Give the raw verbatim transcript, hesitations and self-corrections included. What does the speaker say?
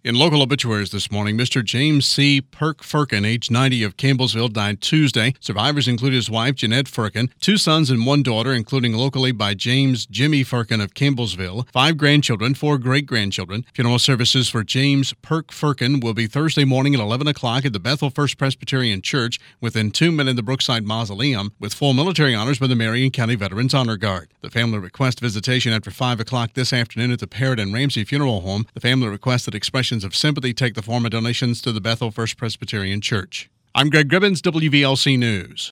In local obituaries this morning, Mister James C. Perk Firkin, age ninety, of Campbellsville, died Tuesday. Survivors include his wife, Jeanette Firkin, two sons and one daughter, including locally by James Jimmy Firkin of Campbellsville, five grandchildren, four great-grandchildren. Funeral services for James Perk Firkin will be Thursday morning at eleven o'clock at the Bethel First Presbyterian Church with entombment in the Brookside Mausoleum, with full military honors by the Marion County Veterans Honor Guard. The family requests visitation after five o'clock this afternoon at the Parrott and Ramsey Funeral Home. The family requests that expressions of sympathy take the form of donations to the Bethel First Presbyterian Church. I'm Greg Gribbins, W V L C News.